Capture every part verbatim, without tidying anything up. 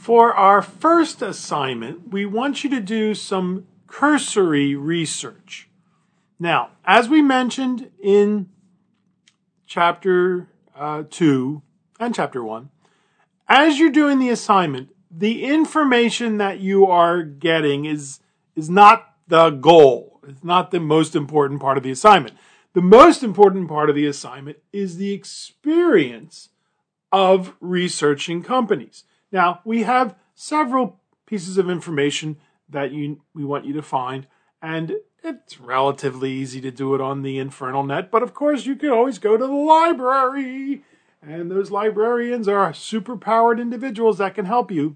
For our first assignment, we want you to do some cursory research. Now, as we mentioned in chapter uh, two and chapter one, as you're doing the assignment, the information that you are getting is, is not the goal. It's not the most important part of the assignment. The most important part of the assignment is the experience of researching companies. Now, we have several pieces of information that you, we want you to find, and it's relatively easy to do it on the Infernal Net, but of course you can always go to the library, and those librarians are super-powered individuals that can help you.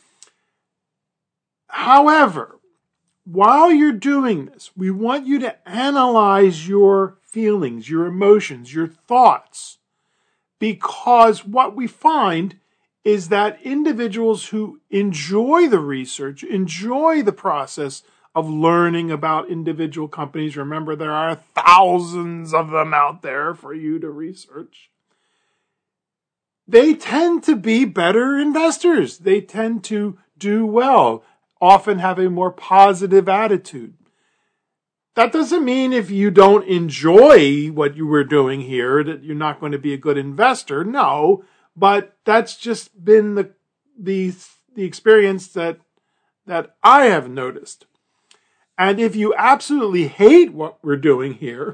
However, while you're doing this, we want you to analyze your feelings, your emotions, your thoughts, because what we find is that individuals who enjoy the research, enjoy the process of learning about individual companies, remember there are thousands of them out there for you to research, they tend to be better investors. They tend to do well, often have a more positive attitude. That doesn't mean if you don't enjoy what you were doing here that you're not going to be a good investor. No, but that's just been the the the experience that that I have noticed. And if you absolutely hate what we're doing here,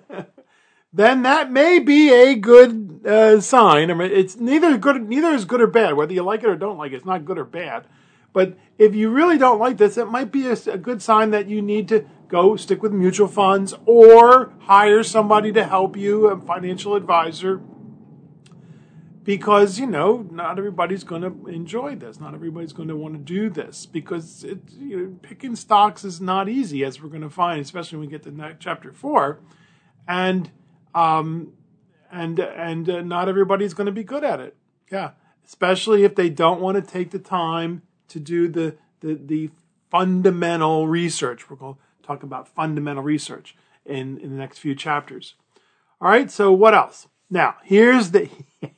then that may be a good uh, sign. I mean, it's neither good, neither is good or bad. Whether you like it or don't like it, it's not good or bad. But if you really don't like this, it might be a, a good sign that you need to go stick with mutual funds or hire somebody to help you, a financial advisor. Because, you know, not everybody's going to enjoy this. Not everybody's going to want to do this. Because it, you know, picking stocks is not easy, as we're going to find, especially when we get to chapter four. And um, and and uh, not everybody's going to be good at it. Yeah, especially if they don't want to take the time to do the the, the fundamental research. We're going to talk about fundamental research in, in the next few chapters. All right, so what else? Now, here's the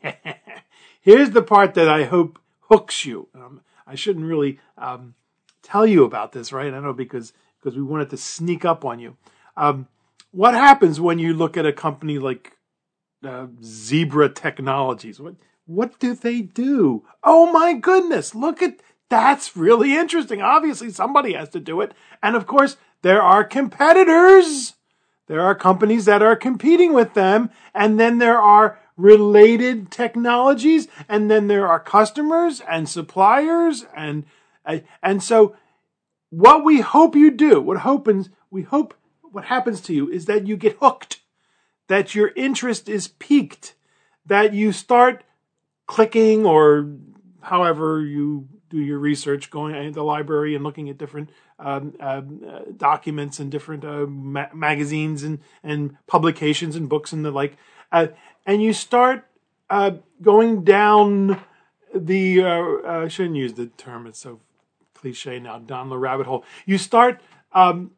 here's the part that I hope hooks you. Um, I shouldn't really um, tell you about this, right? I know because because we wanted to sneak up on you. Um, what happens when you look at a company like uh, Zebra Technologies? What what do they do? Oh my goodness! Look at that's really interesting. Obviously, somebody has to do it, and of course, there are competitors. There are companies that are competing with them, and then there are related technologies, and then there are customers and suppliers, and and so what we hope you do, what happens, we hope what happens to you is that you get hooked, that your interest is piqued, that you start clicking or however you do your research, going into the library and looking at different um, um, uh, documents and different uh, ma- magazines and, and publications and books and the like. Uh, and you start uh, going down the, uh, I shouldn't use the term, it's so cliche now, down the rabbit hole. You start, um,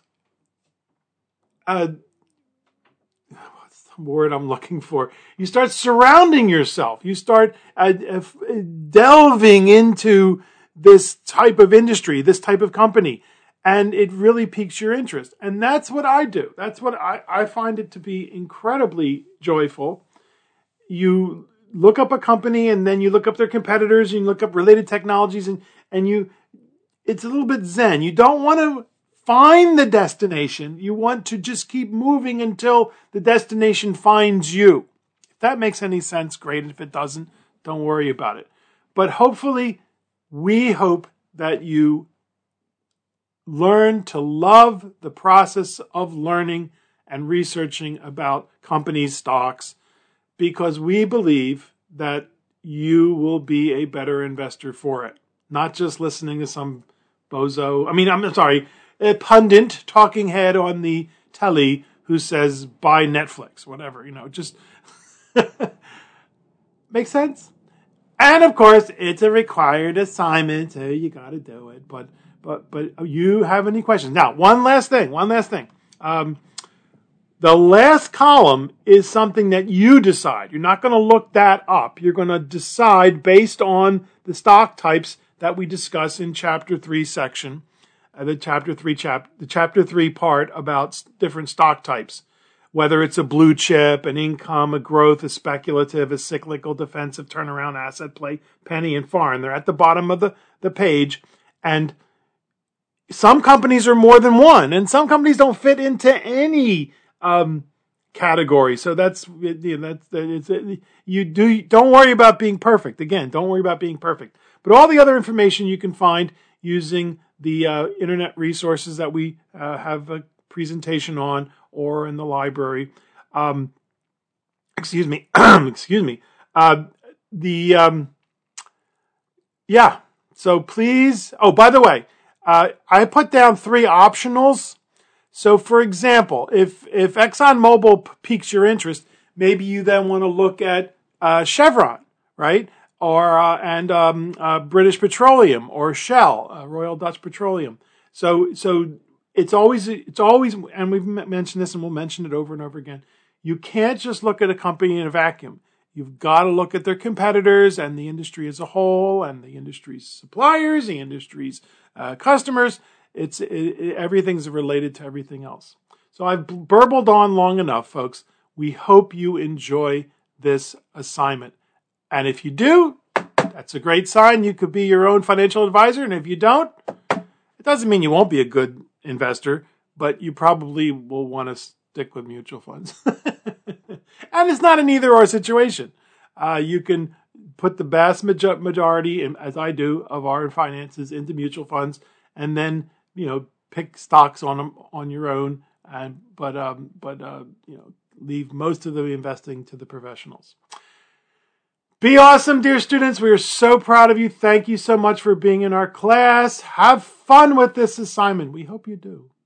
uh, what's the word I'm looking for? You start surrounding yourself. You start uh, uh, delving into this type of industry, this type of company, and it really piques your interest. And that's what I do. That's what I, I find it to be incredibly joyful. You look up a company and then you look up their competitors and you look up related technologies and, and you, it's a little bit zen. You don't want to find the destination. You want to just keep moving until the destination finds you. If that makes any sense, great. If it doesn't, don't worry about it. But hopefully, we hope that you learn to love the process of learning and researching about companies' stocks, because we believe that you will be a better investor for it. Not just listening to some bozo, I mean, I'm sorry, a pundit, talking head on the telly who says, buy Netflix, whatever, you know, just make sense? And of course, it's a required assignment, so you got to do it. But but but you have any questions? Now, one last thing, one last thing. Um, The last column is something that you decide. You're not going to look that up. You're going to decide based on the stock types that we discuss in chapter three section, uh, the chapter three chap, the chapter three part about s- different stock types, whether it's a blue chip, an income, a growth, a speculative, a cyclical, defensive, turnaround, asset play, penny, and foreign. They're at the bottom of the, the page, and some companies are more than one, and some companies don't fit into any um, category. So that's you know, that's it's, you do don't worry about being perfect. Again, don't worry about being perfect. But all the other information you can find using the uh, internet resources that we uh, have a presentation on, or in the library. Um, excuse me, excuse me. Uh, the um, yeah. So please. Oh, by the way, uh, I put down three optionals. So, for example, if if ExxonMobil piques your interest, maybe you then want to look at uh, Chevron, right? Or uh, and um, uh, British Petroleum, or Shell, uh, Royal Dutch Petroleum. So, so it's always it's always, and we've mentioned this, and we'll mention it over and over again. You can't just look at a company in a vacuum. You've got to look at their competitors and the industry as a whole, and the industry's suppliers, the industry's uh, customers. It's it, it, everything's related to everything else. So I've burbled on long enough, folks. We hope you enjoy this assignment. And if you do, that's a great sign. You could be your own financial advisor. And if you don't, it doesn't mean you won't be a good investor, but you probably will want to stick with mutual funds. And it's not an either or situation. Uh, you can put the vast majority, as I do, of our finances into mutual funds, and then you know, pick stocks on them on your own, and but um, but uh, you know, leave most of the investing to the professionals. Be awesome, dear students. We are so proud of you. Thank you so much for being in our class. Have fun with this assignment. We hope you do.